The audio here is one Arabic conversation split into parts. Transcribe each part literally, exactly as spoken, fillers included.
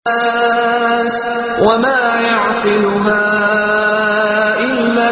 وما يعقلها إلا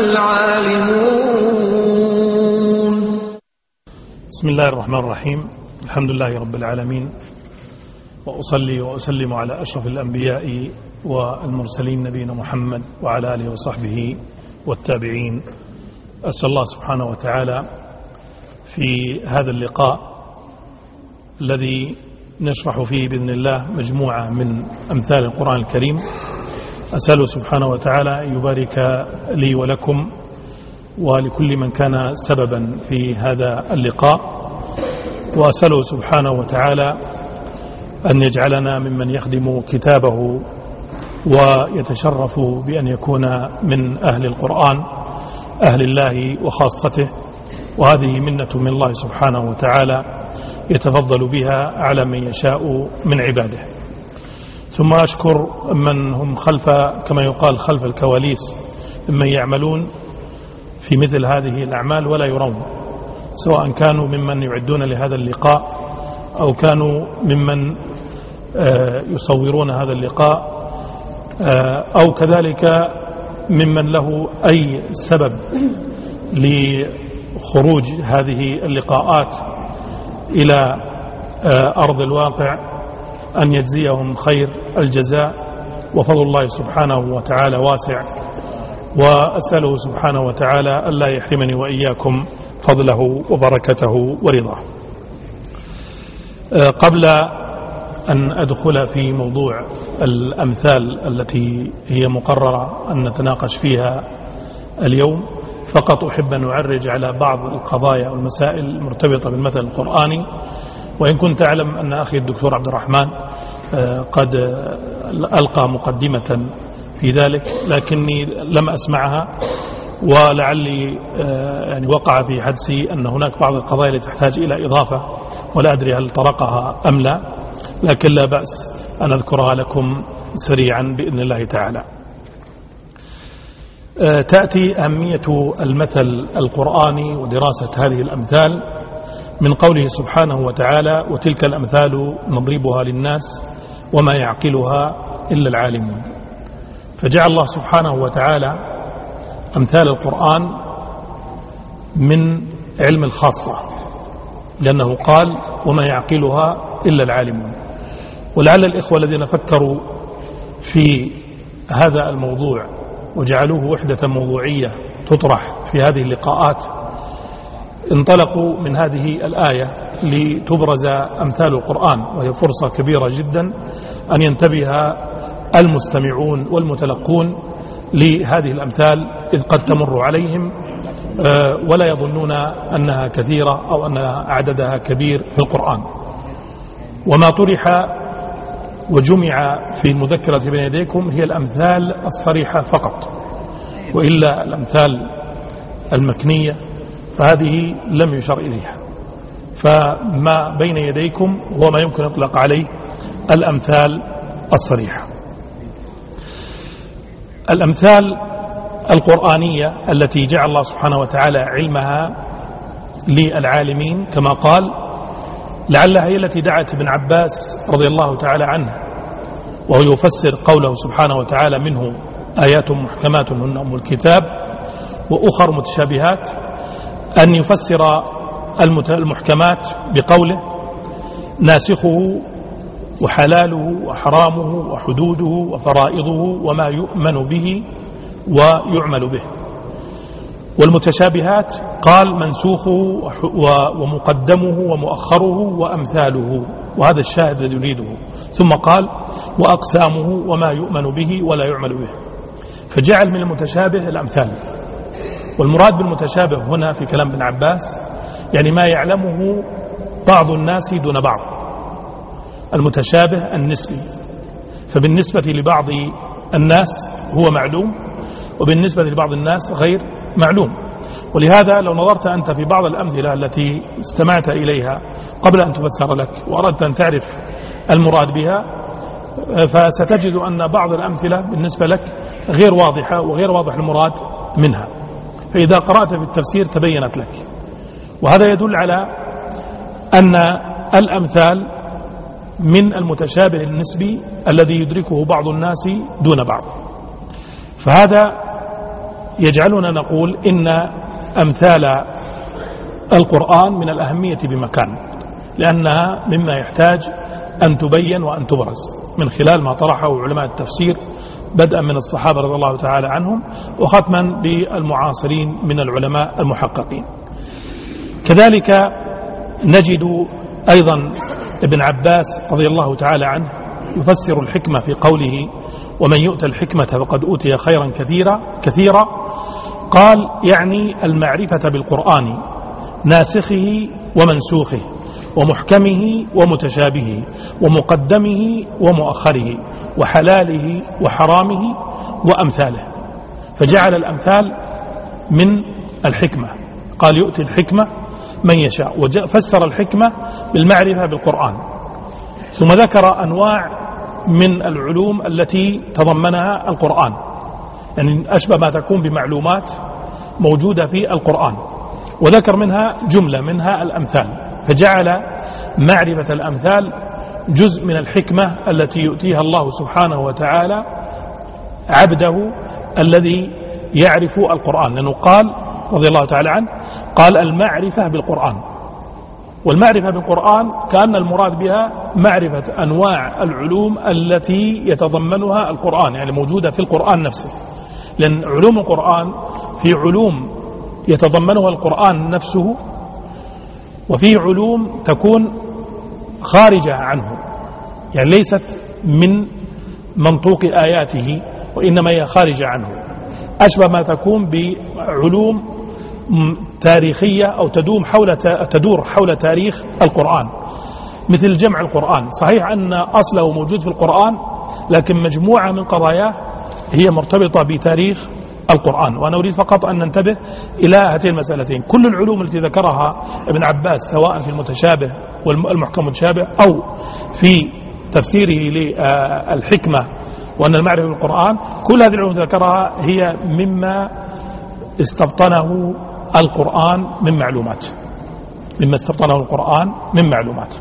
العالمون. بسم الله الرحمن الرحيم. الحمد لله رب العالمين، وأصلي وأسلم على أشرف الأنبياء والمرسلين نبينا محمد وعلى آله وصحبه والتابعين. أسأل الله سبحانه وتعالى في هذا اللقاء الذي نشرح فيه بإذن الله مجموعة من أمثال القرآن الكريم، أسأله سبحانه وتعالى أن يبارك لي ولكم ولكل من كان سببا في هذا اللقاء، وأسأله سبحانه وتعالى أن يجعلنا ممن يخدم كتابه ويتشرف بأن يكون من أهل القرآن، أهل الله وخاصته، وهذه منة من الله سبحانه وتعالى يتفضل بها على من يشاء من عباده. ثم أشكر من هم خلف كما يقال خلف الكواليس ممن يعملون في مثل هذه الأعمال ولا يرون، سواء كانوا ممن يعدون لهذا اللقاء أو كانوا ممن يصورون هذا اللقاء أو كذلك ممن له أي سبب لخروج هذه اللقاءات إلى أرض الواقع، أن يجزيهم خير الجزاء، وفضل الله سبحانه وتعالى واسع، وأسأله سبحانه وتعالى ألا يحرمني وإياكم فضله وبركته ورضاه. قبل أن أدخل في موضوع الأمثال التي هي مقررة أن نتناقش فيها اليوم، فقط أحب أن أعرج على بعض القضايا والمسائل المرتبطة بالمثل القرآني، وإن كنت أعلم أن أخي الدكتور عبد الرحمن قد ألقى مقدمة في ذلك، لكني لم أسمعها، ولعلي يعني وقع في حدسي أن هناك بعض القضايا التي تحتاج إلى إضافة، ولا أدري هل طرقها أم لا، لكن لا بأس أن أذكرها لكم سريعا بإذن الله تعالى. تأتي أهمية المثل القرآني ودراسة هذه الأمثال من قوله سبحانه وتعالى: وتلك الأمثال نضربها للناس وما يعقلها إلا العالمون. فجعل الله سبحانه وتعالى أمثال القرآن من علم الخاصة، لأنه قال: وما يعقلها إلا العالمون. ولعل الإخوة الذين فكروا في هذا الموضوع وجعلوه وحدة موضوعية تطرح في هذه اللقاءات انطلقوا من هذه الآية لتبرز أمثال القرآن، وهي فرصة كبيرة جدا أن ينتبه المستمعون والمتلقون لهذه الأمثال، إذ قد تمر عليهم ولا يظنون أنها كثيرة أو أن عددها كبير في القرآن. وما طرح وجمع في المذكرة بين يديكم هي الأمثال الصريحة فقط، وإلا الأمثال المكنية فهذه لم يشر إليها. فما بين يديكم هو ما يمكن يطلق عليه الأمثال الصريحة. الأمثال القرآنية التي جعل الله سبحانه وتعالى علمها للعالمين كما قال، لعلها هي التي دعت ابن عباس رضي الله تعالى عنه وهو يفسر قوله سبحانه وتعالى: منه آيات محكمات هن أم الكتاب وأخر متشابهات، أن يفسر المحكمات بقوله: ناسخه وحلاله وحرامه وحدوده وفرائضه وما يؤمن به ويعمل به. والمتشابهات قال: منسوخه ومقدمه ومؤخره وأمثاله، وهذا الشاهد الذي يريده. ثم قال: وأقسامه وما يؤمن به ولا يعمل به. فجعل من المتشابه الأمثال. والمراد بالمتشابه هنا في كلام ابن عباس يعني ما يعلمه بعض الناس دون بعض، المتشابه النسبي. فبالنسبة لبعض الناس هو معلوم، وبالنسبة لبعض الناس غير معلوم. ولهذا لو نظرت أنت في بعض الأمثلة التي استمعت إليها قبل أن تفسر لك وأردت أن تعرف المراد بها، فستجد أن بعض الأمثلة بالنسبة لك غير واضحة وغير واضح المراد منها، فإذا قرأت في التفسير تبينت لك. وهذا يدل على أن الأمثال من المتشابه النسبي الذي يدركه بعض الناس دون بعض. فهذا يجعلنا نقول إن أمثال القرآن من الأهمية بمكان، لأنها مما يحتاج أن تبين وأن تبرز من خلال ما طرحه علماء التفسير بدءا من الصحابة رضي الله تعالى عنهم وختما بالمعاصرين من العلماء المحققين. كذلك نجد أيضا ابن عباس رضي الله تعالى عنه يفسر الحكمة في قوله ومن يؤتى الحكمة فقد أوتي خيرا كثيرا كثيرا قال يعني المعرفة بالقرآن ناسخه ومنسوخه ومحكمه ومتشابهه ومقدمه ومؤخره وحلاله وحرامه وأمثاله، فجعل الأمثال من الحكمة، قال يؤتي الحكمة من يشاء، وفسر الحكمة بالمعرفة بالقرآن. ثم ذكر أنواع من العلوم التي تضمنها القرآن، يعني أشبه ما تكون بمعلومات موجودة في القرآن، وذكر منها جملة منها الأمثال، فجعل معرفة الأمثال جزء من الحكمة التي يؤتيها الله سبحانه وتعالى عبده الذي يعرف القرآن، لأنه قال رضي الله تعالى عنه قال المعرفة بالقرآن، والمعرفة بالقرآن كأن المراد بها معرفة أنواع العلوم التي يتضمنها القرآن، يعني موجودة في القرآن نفسه، لأن علوم القرآن في علوم يتضمنها القرآن نفسه، وفي علوم تكون خارجة عنه، يعني ليست من منطوق آياته وإنما هي خارجة عنه، أشبه ما تكون بعلوم تاريخية أو تدوم حول تدور حول تاريخ القرآن، مثل جمع القرآن. صحيح أن أصله موجود في القرآن، لكن مجموعة من قضاياه هي مرتبطة بتاريخ القرآن. وأنا أريد فقط أن ننتبه إلى هاتين المسألتين. كل العلوم التي ذكرها ابن عباس سواء في المتشابه والمحكم المتشابه أو في تفسيره للحكمة وأن المعرفة بالقرآن، كل هذه العلوم التي ذكرها هي مما استبطنه القرآن من معلومات، مما استبطنه القرآن من معلومات.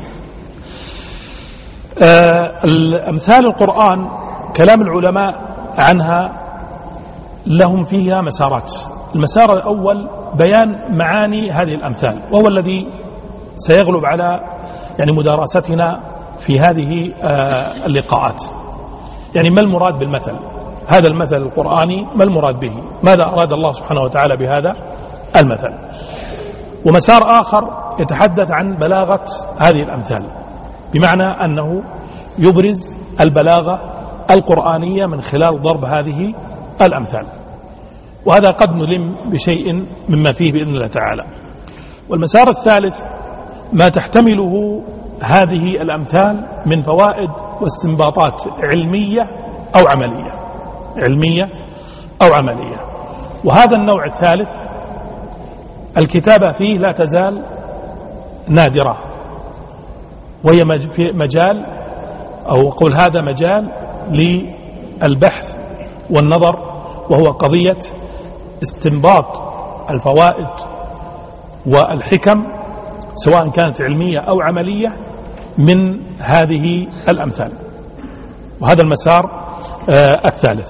الأمثال القرآن كلام العلماء عنها لهم فيها مسارات. المسار الأول بيان معاني هذه الأمثال، وهو الذي سيغلب على يعني مدارستنا في هذه اللقاءات. يعني ما المراد بالمثل؟ هذا المثل القرآني ما المراد به؟ ماذا أراد الله سبحانه وتعالى بهذا المثل؟ ومسار آخر يتحدث عن بلاغة هذه الأمثال، بمعنى أنه يبرز البلاغة القرآنية من خلال ضرب هذه الأمثال، وهذا قد نلم بشيء مما فيه بإذن الله تعالى. والمسار الثالث ما تحتمله هذه الأمثال من فوائد واستنباطات علمية أو عملية، علمية أو عملية. وهذا النوع الثالث الكتابة فيه لا تزال نادرة، وهي في مجال أو قول هذا مجال للبحث والنظر، وهو قضية استنباط الفوائد والحكم سواء كانت علمية أو عملية من هذه الأمثال. وهذا المسار آه الثالث.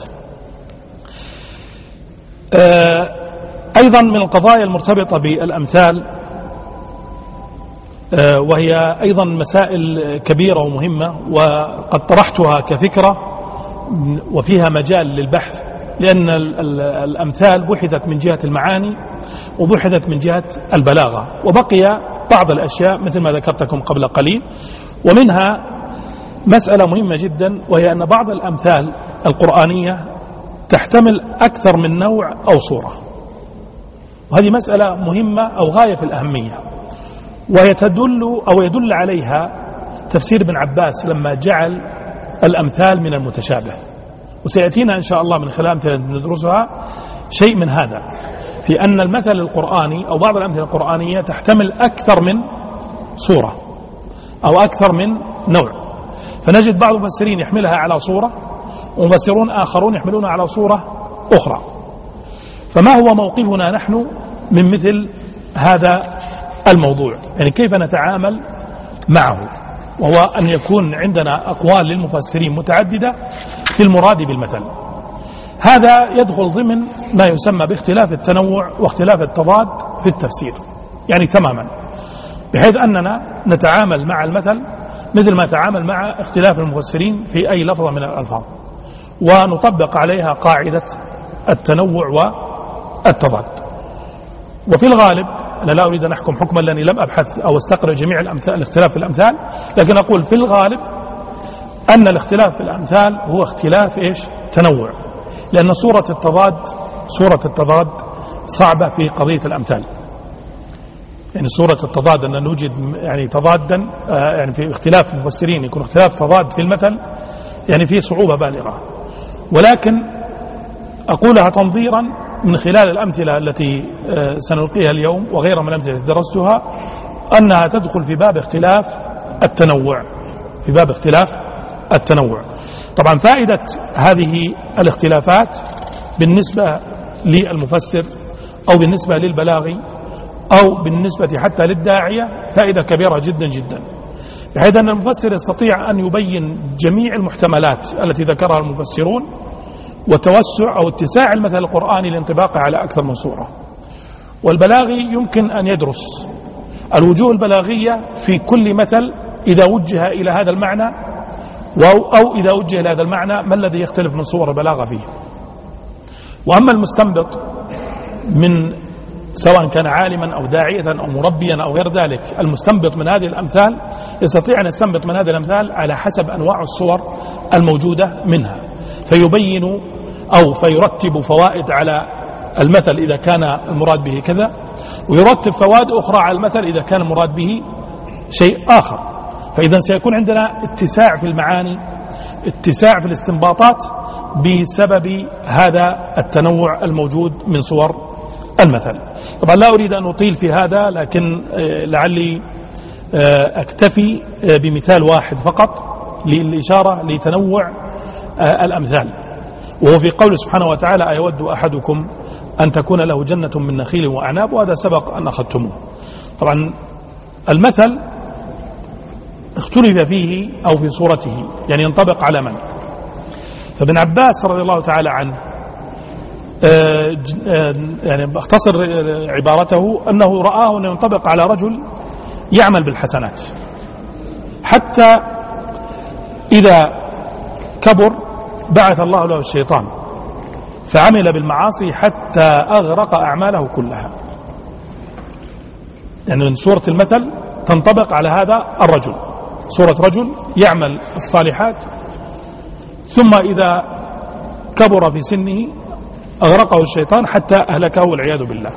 آه أيضا من القضايا المرتبطة بالأمثال آه وهي أيضا مسائل كبيرة ومهمة، وقد طرحتها كفكرة وفيها مجال للبحث، لأن الأمثال بحثت من جهة المعاني وبحثت من جهة البلاغة، وبقي بعض الأشياء مثل ما ذكرتكم قبل قليل. ومنها مسألة مهمة جدا، وهي أن بعض الأمثال القرآنية تحتمل أكثر من نوع أو صورة، وهذه مسألة مهمة أو غاية في الأهمية، وهي تدل أو يدل عليها تفسير ابن عباس لما جعل الأمثال من المتشابه. وسيأتينا إن شاء الله من خلال أمثلة ندرسها شيء من هذا، في أن المثل القرآني أو بعض الأمثلة القرآنية تحتمل أكثر من صورة أو أكثر من نوع، فنجد بعض المفسرين يحملها على صورة، ومفسرون آخرون يحملونها على صورة أخرى. فما هو موقفنا نحن من مثل هذا الموضوع؟ يعني كيف نتعامل معه؟ وهو أن يكون عندنا أقوال للمفسرين متعددة في المراد بالمثل. هذا يدخل ضمن ما يسمى باختلاف التنوع واختلاف التضاد في التفسير، يعني تماما، بحيث أننا نتعامل مع المثل مثل ما تعامل مع اختلاف المفسرين في أي لفظة من الألفاظ، ونطبق عليها قاعدة التنوع والتضاد. وفي الغالب أنا لا أريد أن أحكم حكما لأني لم أبحث أو استقرأ جميع الأمثال الاختلاف في الأمثال، لكن أقول في الغالب أن الاختلاف في الأمثال هو اختلاف إيش؟ تنوع، لأن صورة التضاد صورة التضاد صعبة في قضية الأمثال. يعني صورة التضاد أن نوجد يعني تضادا يعني في اختلاف المفسرين يكون اختلاف تضاد في المثل، يعني فيه صعوبة بالغة. ولكن أقولها تنظيرا من خلال الأمثلة التي سنلقيها اليوم وغيرها من الأمثلة التي درستها، أنها تدخل في باب اختلاف التنوع في باب اختلاف التنوع. طبعا فائدة هذه الاختلافات بالنسبة للمفسر أو بالنسبة للبلاغي أو بالنسبة حتى للداعية فائدة كبيرة جدا جدا، بحيث أن المفسر يستطيع أن يبين جميع المحتملات التي ذكرها المفسرون وتوسع أو اتساع المثل القرآني لانطباقه على أكثر من صورة. والبلاغي يمكن أن يدرس الوجوه البلاغية في كل مثل إذا وجه إلى هذا المعنى، أو إذا وجه إلى هذا المعنى ما الذي يختلف من صور البلاغة فيه. وأما المستنبط من سواء كان عالما أو داعية أو مربيا أو غير ذلك، المستنبط من هذه الأمثال يستطيع أن يستنبط من هذه الأمثال على حسب أنواع الصور الموجودة منها، فيبين أو فيرتب فوائد على المثل إذا كان المراد به كذا، ويرتب فوائد أخرى على المثل إذا كان المراد به شيء آخر. فإذا سيكون عندنا اتساع في المعاني، اتساع في الاستنباطات بسبب هذا التنوع الموجود من صور المثل. طبعا لا أريد أن أطيل في هذا، لكن لعلي أكتفي بمثال واحد فقط للإشارة لتنوع الأمثال، وهو في قول سبحانه وتعالى: أيود أحدكم أن تكون له جنة من نخيل وأعناب، وهذا سبق أن أخذتموه. طبعا المثل اختلف فيه أو في صورته، يعني ينطبق على من؟ فابن عباس رضي الله تعالى عنه يعني اختصر عبارته أنه رآه أنه ينطبق على رجل يعمل بالحسنات، حتى إذا كبر بعث الله له الشيطان فعمل بالمعاصي حتى أغرق أعماله كلها. يعني من صورة المثل تنطبق على هذا الرجل، صورة رجل يعمل الصالحات ثم إذا كبر في سنه أغرقه الشيطان حتى أهلكه والعياذ بالله.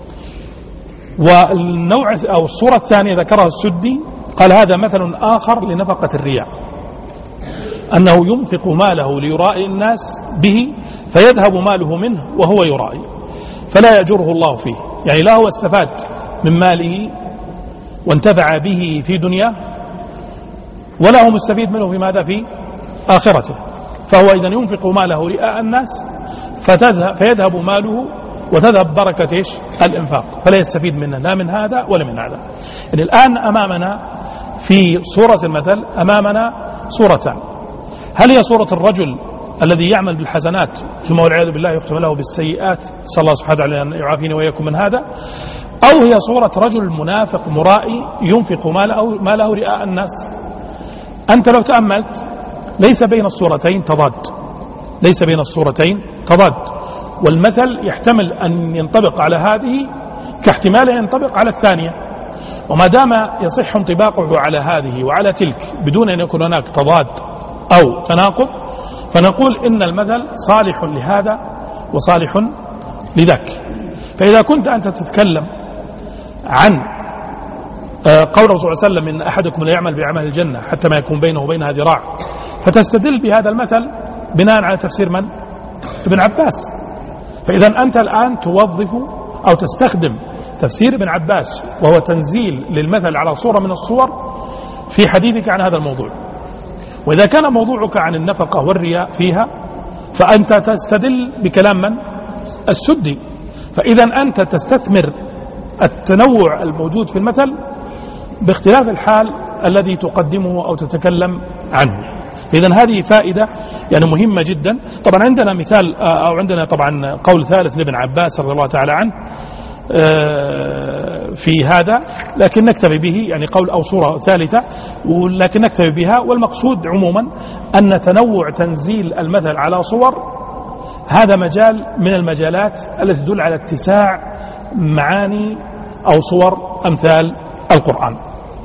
والنوع أو الصورة الثانية ذكرها السدي، قال: هذا مثل آخر لنفقة الرياء، أنه ينفق ماله ليرائي الناس به فيذهب ماله منه وهو يرائي فلا يأجره الله فيه. يعني لا هو استفاد من ماله وانتفع به في دنياه، ولا هو مستفيد منه في ماذا؟ في آخرته. فهو إذن ينفق ماله رئاء الناس فتذهب فيذهب ماله وتذهب بركة إيش؟ الإنفاق، فلا يستفيد منه لا من هذا ولا من هذا. يعني الآن أمامنا في صورة المثل أمامنا صورتان: هل هي صورة الرجل الذي يعمل بالحسنات ثم والعياذ بالله يختم له بالسيئات، صلى الله سبحانه وتعالى أن يعافيني وإياكم من هذا، أو هي صورة رجل منافق مرائي ينفق ماله, ماله رئاء الناس؟ أنت لو تأملت ليس بين الصورتين تضاد، ليس بين الصورتين تضاد، والمثل يحتمل أن ينطبق على هذه كاحتمال أن ينطبق على الثانية. وما دام يصح انطباقه على هذه وعلى تلك بدون أن يكون هناك تضاد أو تناقض، فنقول إن المثل صالح لهذا وصالح لذاك. فإذا كنت أنت تتكلم عن قول الرسول صلى الله عليه وسلم: إن أحدكم لا يعمل بعمل الجنة حتى ما يكون بينه وبينها ذراع، فتستدل بهذا المثل بناء على تفسير من؟ ابن عباس. فإذا أنت الآن توظف أو تستخدم تفسير ابن عباس وهو تنزيل للمثل على صورة من الصور في حديثك عن هذا الموضوع. وإذا كان موضوعك عن النفقة والرياء فيها فأنت تستدل بكلام من؟ السدي. فإذا أنت تستثمر التنوع الموجود في المثل باختلاف الحال الذي تقدمه أو تتكلم عنه. إذن هذه فائدة يعني مهمة جدا. طبعا عندنا مثال أو عندنا طبعا قول ثالث لابن عباس رضي الله تعالى عنه في هذا، لكن نكتفي به، يعني قول أو صورة ثالثة ولكن نكتفي بها. والمقصود عموما أن تنوع تنزيل المثل على صور هذا مجال من المجالات التي تدل على اتساع معاني أو صور أمثال القرآن.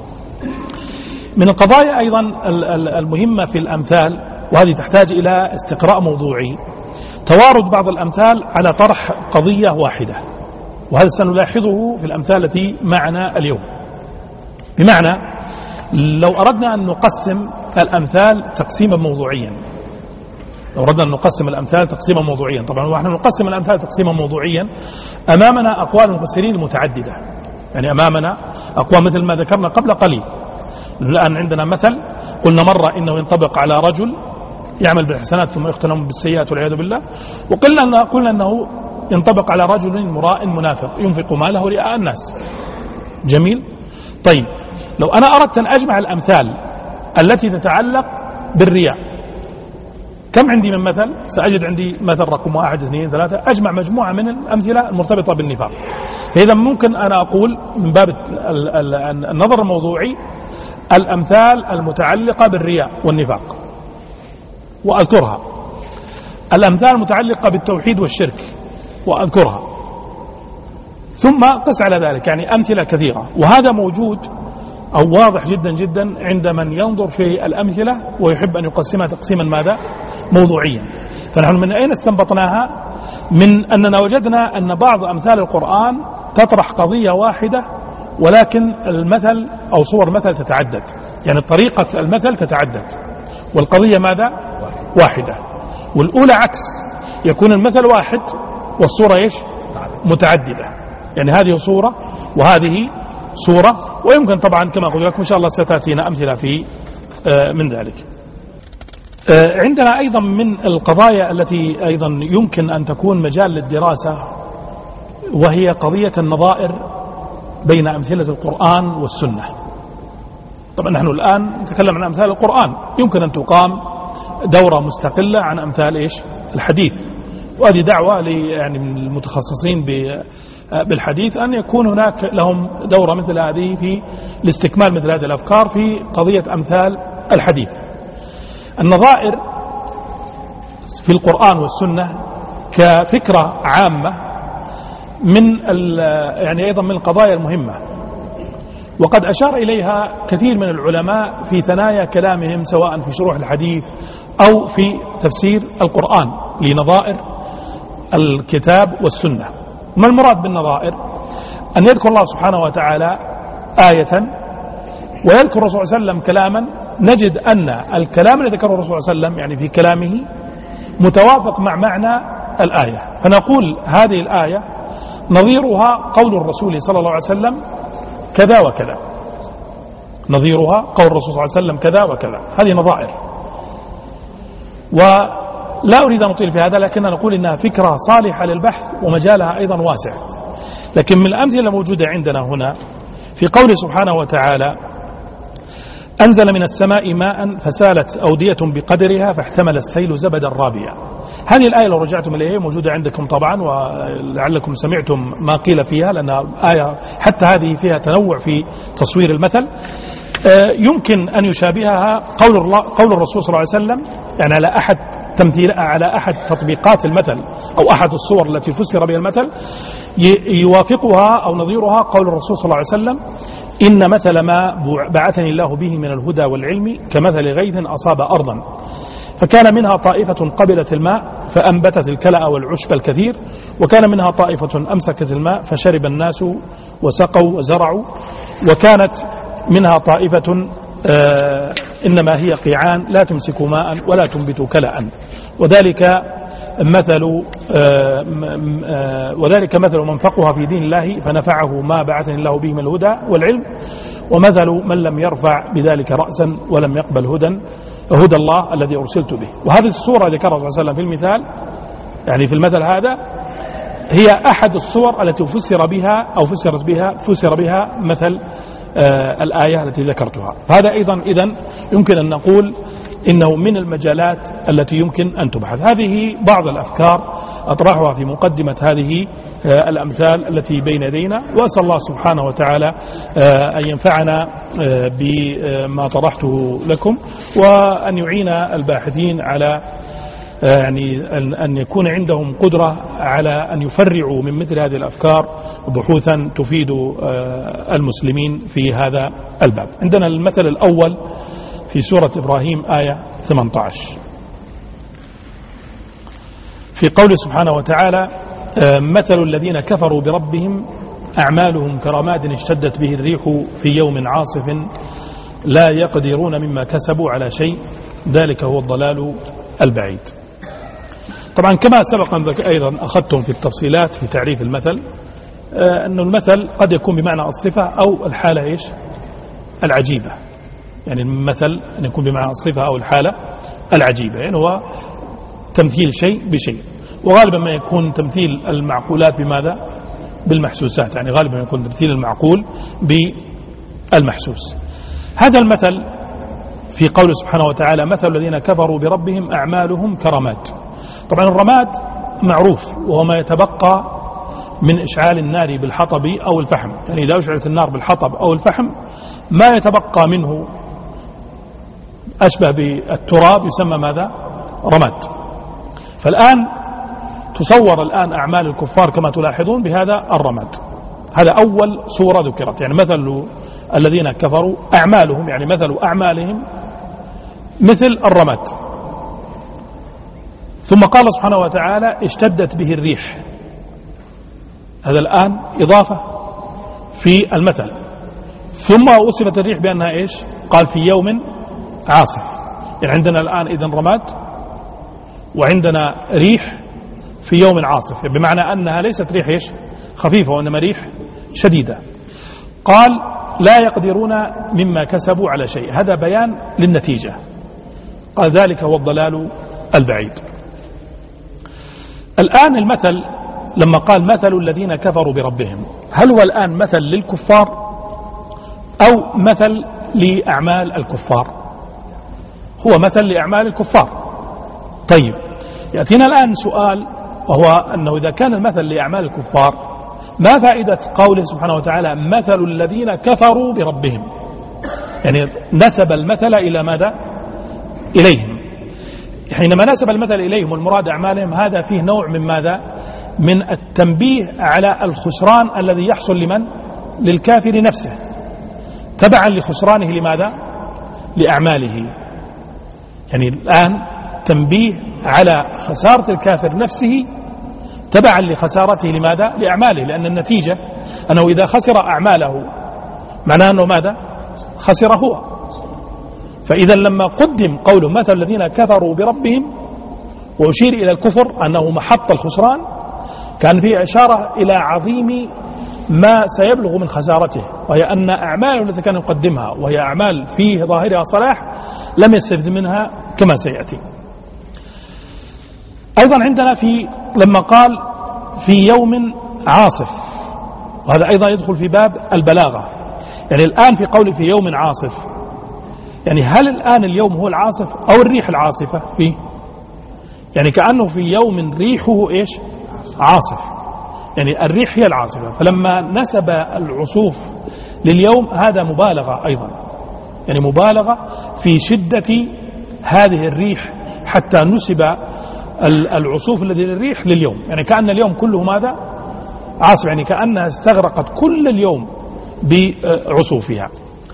من القضايا أيضا المهمة في الأمثال، وهذه تحتاج إلى استقراء موضوعي، توارد بعض الأمثال على طرح قضية واحدة، وهذا سنلاحظه في الأمثال التي معنا اليوم. بمعنى لو أردنا أن نقسم الأمثال تقسيما موضوعيا، لو أردنا أن نقسم الأمثال تقسيما موضوعيا، طبعا ونحن نقسم الأمثال تقسيما موضوعيا أمامنا أقوال المفسرين المتعددة، يعني أمامنا أقوال مثل ما ذكرنا قبل قليل. الآن عندنا مثل قلنا مرة إنه ينطبق على رجل يعمل بالحسنات ثم يختنم بالسيئات والعياذ بالله، وقلنا أنه, قلنا أنه ينطبق على رجل مراء منافق ينفق ماله رئاء الناس. جميل. طيب لو أنا أردت أن أجمع الأمثال التي تتعلق بالرياء، كم عندي من مثل؟ سأجد عندي مثل رقم واحد اثنين ثلاثة، أجمع مجموعة من الأمثلة المرتبطة بالنفاق. فإذا ممكن أنا أقول من باب النظر الموضوعي الأمثال المتعلقة بالرياء والنفاق وأذكرها، الأمثال المتعلقة بالتوحيد والشرك وأذكرها، ثم قس على ذلك يعني أمثلة كثيرة. وهذا موجود أو واضح جدا جدا عند من ينظر في الأمثلة ويحب أن يقسمها تقسيما ماذا؟ موضوعيا. فنحن من أين استنبطناها؟ من أننا وجدنا أن بعض أمثال القرآن تطرح قضية واحدة ولكن المثل أو صور المثل تتعدد، يعني طريقة المثل تتعدد والقضية ماذا؟ واحدة. والأولى عكس، يكون المثل واحد والصورة إيش؟ متعددة، يعني هذه صورة وهذه صورة. ويمكن طبعا كما قلت لكم إن شاء الله ستأتينا أمثلة في من ذلك. عندنا أيضا من القضايا التي أيضا يمكن أن تكون مجال للدراسة وهي قضية النظائر بين أمثلة القرآن والسنة. طبعا نحن الآن نتكلم عن أمثال القرآن، يمكن أن تقام دورة مستقلة عن أمثال إيش؟ الحديث، وهذه دعوة يعني من المتخصصين بالحديث أن يكون هناك لهم دورة مثل هذه في لاستكمال مثل هذه الأفكار في قضية أمثال الحديث. النظائر في القرآن والسنة كفكرة عامة من يعني أيضا من القضايا المهمة، وقد أشار إليها كثير من العلماء في ثنايا كلامهم سواء في شروح الحديث أو في تفسير القرآن لنظائر الكتاب والسنة. ما المراد بالنظائر؟ أن يذكر الله سبحانه وتعالى آية ويذكر الرسول صلى الله عليه وسلم كلاما، نجد أن الكلام الذي ذكره الرسول صلى الله عليه وسلم يعني في كلامه متوافق مع معنى الآية، فنقول هذه الآية نظيرها قول الرسول صلى الله عليه وسلم كذا وكذا، نظيرها قول الرسول صلى الله عليه وسلم كذا وكذا. هذه نظائر، ولا أريد أن أطيل في هذا، لكن نقول إنها فكرة صالحة للبحث ومجالها أيضا واسع. لكن من الأمثلة الموجودة عندنا هنا في قوله سبحانه وتعالى أنزل من السماء ماء فسالت أودية بقدرها فاحتمل السيل زبدا رابيا. هذه الآية لو رجعتم إليها موجودة عندكم طبعا، ولعلكم سمعتم ما قيل فيها، لأن آية حتى هذه فيها تنوع في تصوير المثل. يمكن أن يشابهها قول, الله قول الرسول صلى الله عليه وسلم، يعني على أحد تمثيل على أحد تطبيقات المثل أو أحد الصور التي فسر بها المثل يوافقها أو نظيرها قول الرسول صلى الله عليه وسلم إن مثل ما بعثني الله به من الهدى والعلم كمثل غيث أصاب أرضا فكان منها طائفة قبلت الماء فأنبتت الكلأ والعشب الكثير، وكان منها طائفة أمسكت الماء فشرب الناس وسقوا وزرعوا، وكانت منها طائفة آه إنما هي قيعان لا تمسك ماء ولا تنبت كلأ، وذلك مثل آه آه وذلك مثل من فقه في دين الله فنفعه ما بعثني الله به من الهدى والعلم، ومثل من لم يرفع بذلك رأسا ولم يقبل هدى هدى الله الذي أرسلت به. وهذه الصورة ذكرها صلى الله عليه وسلم في المثال، يعني في المثل هذا هي أحد الصور التي فسر بها أو فسرت بها فسر بها مثل الآية التي ذكرتها. فهذا أيضا إذن يمكن أن نقول إنه من المجالات التي يمكن أن تبحث. هذه بعض الأفكار أطرحها في مقدمة هذه الأمثال التي بين يدينا، وأسأل الله سبحانه وتعالى أن ينفعنا بما طرحته لكم، وأن يعين الباحثين على يعني أن يكون عندهم قدرة على أن يفرعوا من مثل هذه الأفكار بحوثا تفيد المسلمين في هذا الباب. عندنا المثل الأول في سورة إبراهيم آية ثمانية عشر في قوله سبحانه وتعالى: مثل الذين كفروا بربهم أعمالهم كرماد اشتدت به الريح في يوم عاصف لا يقدرون مما كسبوا على شيء ذلك هو الضلال البعيد. طبعا كما سبق أن أيضا أخذتم في التفصيلات في تعريف المثل أن المثل قد يكون بمعنى الصفة أو الحالة إيش العجيبة. يعني المثل أن يكون بمعنى الصفة أو الحالة العجيبة، يعني هو تمثيل شيء بشيء، وغالبا ما يكون تمثيل المعقولات بماذا؟ بالمحسوسات، يعني غالبا يكون تمثيل المعقول بالمحسوس. هذا المثل في قوله سبحانه وتعالى: مثل الذين كفروا بربهم أعمالهم كرماد. طبعا الرماد معروف وهو ما يتبقى من إشعال النار بالحطب أو الفحم، يعني إذا أشعلت النار بالحطب أو الفحم ما يتبقى منه أشبه بالتراب يسمى ماذا؟ رماد. فالآن تصور الآن أعمال الكفار كما تلاحظون بهذا الرماد. هذا أول صورة ذكرت، يعني مثل الذين كفروا أعمالهم، يعني مثل أعمالهم مثل الرماد. ثم قال سبحانه وتعالى: اشتدت به الريح. هذا الآن إضافة في المثل. ثم وصفت الريح بأنها إيش؟ قال في يوم عاصف. يعني عندنا الآن إذن رماد وعندنا ريح في يوم عاصف، بمعنى أنها ليست ريح إيش؟ خفيفة، وإنما ريح شديدة. قال: لا يقدرون مما كسبوا على شيء. هذا بيان للنتيجة. قال: ذلك هو الضلال البعيد. الآن المثل لما قال مثل الذين كفروا بربهم، هل هو الآن مثل للكفار أو مثل لأعمال الكفار؟ هو مثل لأعمال الكفار. طيب، يأتينا الآن سؤال، وهو أنه إذا كان المثل لأعمال الكفار ما فائدة قوله سبحانه وتعالى مثل الذين كفروا بربهم؟ يعني نسب المثل إلى ماذا؟ إليهم. حينما نسب المثل إليهم والمراد أعمالهم، هذا فيه نوع من ماذا؟ من التنبيه على الخسران الذي يحصل لمن؟ للكافر نفسه، تبعا لخسرانه لماذا؟ لأعماله. يعني الآن تنبيه على خسارة الكافر نفسه تبعا لخسارته لماذا؟ لأعماله، لأن النتيجة أنه إذا خسر أعماله معناه أنه ماذا؟ خسر هو. فإذا لما قدم قوله مثل الذين كفروا بربهم وأشير إلى الكفر أنه محط الخسران، كان فيه إشارة إلى عظيم ما سيبلغ من خسارته، وهي أن أعماله التي كان يقدمها وهي أعمال فيه ظاهرها صلاح لم يستفد منها كما سيأتي. أيضا عندنا في لما قال في يوم عاصف، وهذا أيضا يدخل في باب البلاغة. يعني الآن في قول في يوم عاصف، يعني هل الآن اليوم هو العاصف أو الريح العاصفة فيه؟ يعني كأنه في يوم ريحه إيش؟ عاصف، يعني الريح هي العاصفة. فلما نسب العصوف لليوم هذا مبالغة أيضا، يعني مبالغة في شدة هذه الريح حتى نسب العصوف الذي للريح لليوم، يعني كأن اليوم كله ماذا؟ عاصف، يعني كأنها استغرقت كل اليوم بعصوفها.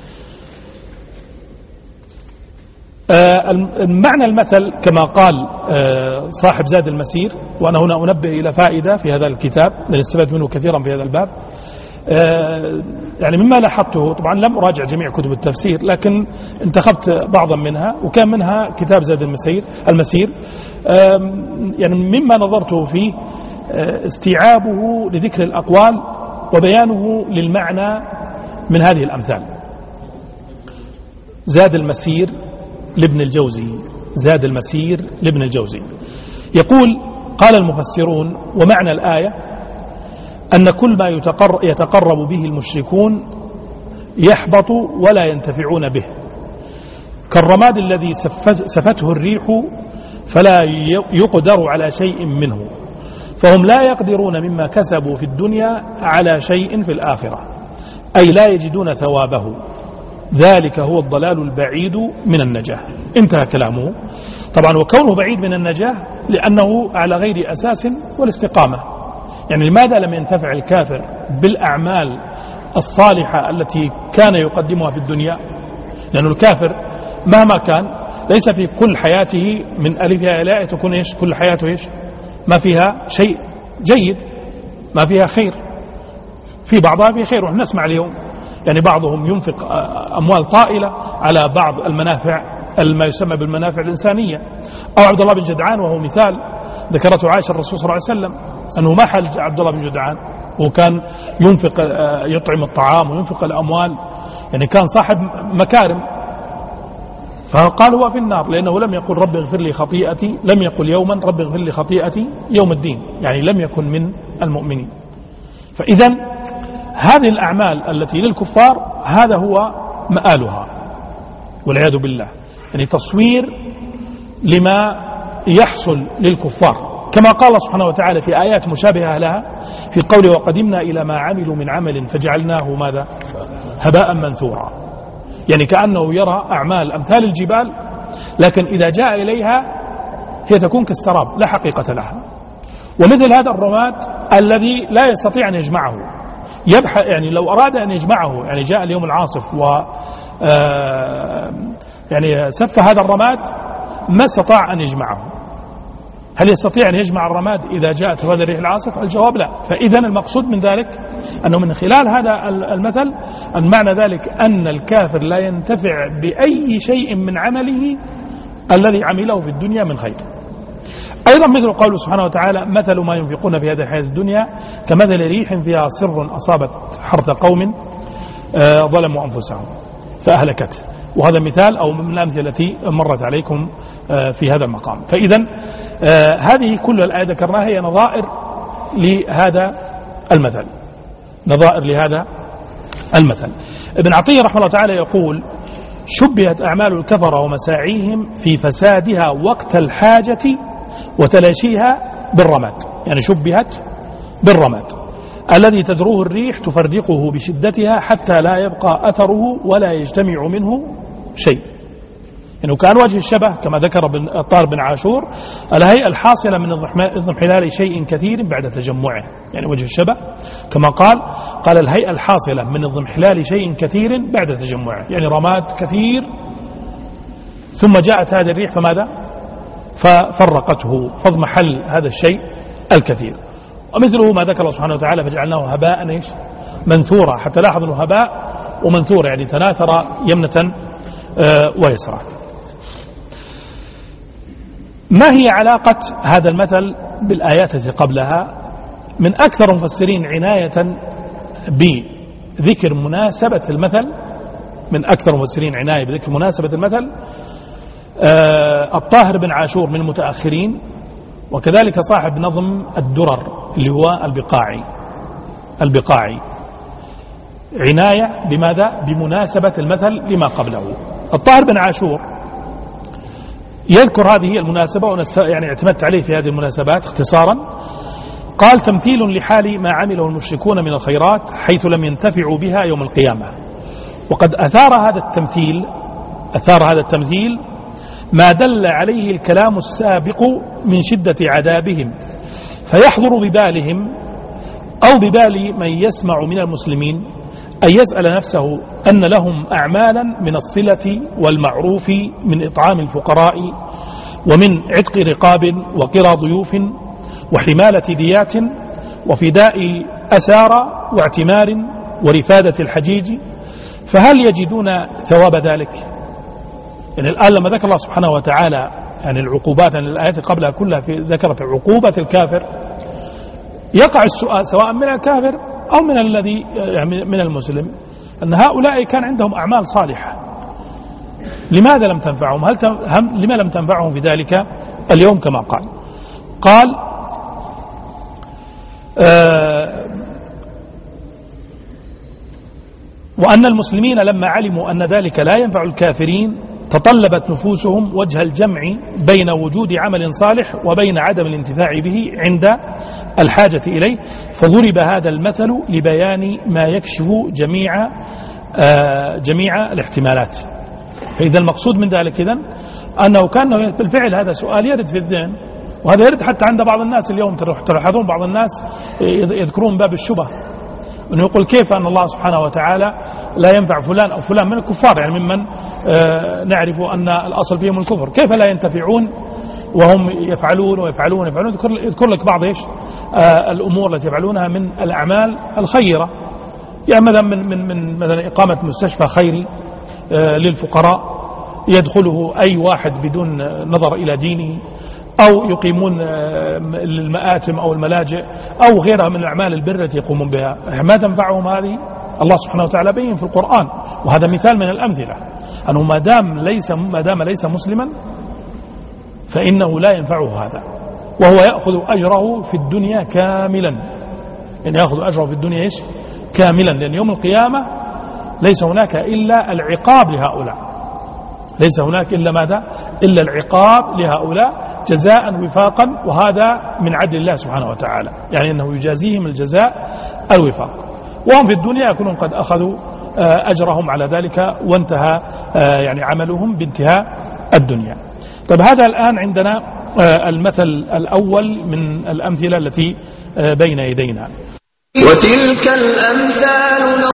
المعنى المثل كما قال صاحب زاد المسير، وأنا هنا أنبه إلى فائدة في هذا الكتاب نستفاد منه كثيرا في هذا الباب. يعني مما لاحظته، طبعا لم أراجع جميع كتب التفسير لكن انتخبت بعضا منها، وكان منها كتاب زاد المسير المسير يعني مما نظرته فيه استيعابه لذكر الأقوال وبيانه للمعنى من هذه الأمثال. زاد المسير لابن الجوزي، زاد المسير لابن الجوزي يقول: قال المفسرون: ومعنى الآية أن كل ما يتقرب به المشركون يحبط ولا ينتفعون به، كالرماد الذي سفته الريح فلا يقدر على شيء منه، فهم لا يقدرون مما كسبوا في الدنيا على شيء في الآخرة، أي لا يجدون ثوابه، ذلك هو الضلال البعيد من النجاة. انتهى كلامه. طبعا وكونه بعيد من النجاة لأنه على غير أساس والاستقامة. يعني لماذا لم ينتفع الكافر بالأعمال الصالحة التي كان يقدمها في الدنيا؟ لأن الكافر مهما كان ليس في كل حياته من ألفها إلى تكون إيش كل حياته إيش ما فيها شيء جيد، ما فيها خير، في بعضها في خير. ونحن نسمع اليوم يعني بعضهم ينفق أموال طائلة على بعض المنافع ما يسمى بالمنافع الإنسانية. أو عبد الله بن جدعان وهو مثال ذكرته عائشة الرسول صلى الله عليه وسلم أنه ما حل عبد الله بن جدعان وكان ينفق يطعم الطعام وينفق الأموال، يعني كان صاحب مكارم، فقال هو في النار لأنه لم يقل رب اغفر لي خطيئتي، لم يقل يوما رب اغفر لي خطيئتي يوم الدين، يعني لم يكن من المؤمنين. فإذا هذه الأعمال التي للكفار هذا هو مآلها والعياذ بالله، يعني تصوير لما يحصل للكفار، كما قال سبحانه وتعالى في آيات مشابهة لها في قوله وقدمنا إلى ما عملوا من عمل فجعلناه ماذا هباء منثورا، يعني كأنه يرى أعمال أمثال الجبال لكن إذا جاء إليها هي تكون كالسراب لا حقيقة لها. ومثل هذا الرماد الذي لا يستطيع أن يجمعه، يبحث يعني لو أراد أن يجمعه، يعني جاء اليوم العاصف و يعني سف هذا الرماد ما استطاع أن يجمعه. هل يستطيع أن يجمع الرماد إذا جاءت هذا الريح العاصف؟ الجواب لا. فإذا المقصود من ذلك أنه من خلال هذا المثل أن معنى ذلك أن الكافر لا ينتفع بأي شيء من عمله الذي عمله في الدنيا من خير. أيضا مثل قوله سبحانه وتعالى مثل ما ينفقون في هذه الحياة الدنيا كمثل ريح فيها صر أصابت حرث قوم ظلموا أنفسهم فأهلكته. وهذا مثال أو من الأمثلة التي مرت عليكم في هذا المقام. فإذا هذه كل الآية ذكرناها هي نظائر لهذا المثل، نظائر لهذا المثل. ابن عطية رحمه الله تعالى يقول شبهت أعمال الكفرة ومساعيهم في فسادها وقت الحاجة وتلاشيها بالرماد، يعني شبهت بالرماد الذي تدروه الريح تفرقه بشدتها حتى لا يبقى أثره ولا يجتمع منه شيء. يعني كان وجه الشبه كما ذكر الطاهر بن عاشور الهيئة الحاصلة من اضمحلال شيء كثير بعد تجمعه، يعني وجه الشبه كما قال قال الهيئة الحاصلة من اضمحلال شيء كثير بعد تجمعه، يعني رماد كثير ثم جاءت هذه الريح فماذا ففرقته فاضمحل هذا الشيء الكثير. ومثله ما ذكر الله سبحانه وتعالى فجعلناه هباء ايش منثورا، حتى لاحظ انه هباء ومنثور يعني تناثر يمنة ويسرى. ما هي علاقة هذا المثل بالآيات التي قبلها؟ من أكثر المفسرين عناية بذكر مناسبة المثل، من أكثر المفسرين عناية بذكر مناسبة المثل الطاهر بن عاشور من المتأخرين، وكذلك صاحب نظم الدرر اللي هو البقاعي البقاعي عناية بماذا؟ بمناسبة المثل لما قبله. الطاهر بن عاشور يذكر هذه المناسبة يعني اعتمدت عليه في هذه المناسبات اختصارا. قال تمثيل لحال ما عمله المشركون من الخيرات حيث لم ينتفعوا بها يوم القيامة. وقد أثار هذا التمثيل أثار هذا التمثيل ما دل عليه الكلام السابق من شدة عذابهم، فيحضر ببالهم أو ببال من يسمع من المسلمين أن يسأل نفسه أن لهم أعمالا من الصلة والمعروف من إطعام الفقراء ومن عتق رقاب وقرى ضيوف وحمالة ديات وفداء أسارى واعتمار ورفادة الحجيج، فهل يجدون ثواب ذلك؟ يعني الآن لما ذكر الله سبحانه وتعالى يعني العقوبات، يعني الآيات قبلها كلها في ذكرت عقوبة الكافر، يقع السؤال سواء من الكافر أو من الذي يعني من المسلم أن هؤلاء كان عندهم أعمال صالحة، لماذا لم تنفعهم؟ هل هم لما لم تنفعهم في ذلك اليوم كما قال قال آه وأن المسلمين لما علموا أن ذلك لا ينفع الكافرين تطلبت نفوسهم وجه الجمع بين وجود عمل صالح وبين عدم الانتفاع به عند الحاجة إليه، فضرب هذا المثل لبيان ما يكشف جميع جميع الاحتمالات. فإذا المقصود من ذلك إذن أنه كان بالفعل هذا سؤال يرد في الذهن، وهذا يرد حتى عند بعض الناس اليوم. تلاحظون بعض الناس يذكرون باب الشبه، أنه يقول كيف أن الله سبحانه وتعالى لا ينفع فلان أو فلان من الكفار، يعني ممن نعرف أن الأصل فيهم الكفر، كيف لا ينتفعون وهم يفعلون ويفعلون ويفعلون. يذكر لك بعض إيش الأمور التي يفعلونها من الأعمال الخيرة، يعني مثلا من من من مثلا إقامة مستشفى خيري للفقراء يدخله أي واحد بدون نظر إلى دينه، أو يقيمون المآتم أو الملاجئ أو غيرها من الأعمال البر التي يقومون بها، ما تنفعهم هذه. الله سبحانه وتعالى بين في القرآن، وهذا مثال من الأمثلة، أنه ما دام ليس ما دام ليس مسلما فإنه لا ينفعه هذا، وهو يأخذ أجره في الدنيا كاملا، يعني يأخذ أجره في الدنيا إيش كاملا، لأن يوم القيامة ليس هناك إلا العقاب لهؤلاء، ليس هناك إلا ماذا؟ إلا العقاب لهؤلاء جزاء وفاقا، وهذا من عدل الله سبحانه وتعالى، يعني أنه يجازيهم الجزاء الوفاق، وهم في الدنيا يكونون قد أخذوا أجرهم على ذلك وانتهى يعني عملهم بانتهاء الدنيا. طيب هذا الآن عندنا المثل الأول من الأمثلة التي بين يدينا. وتلك الأمثال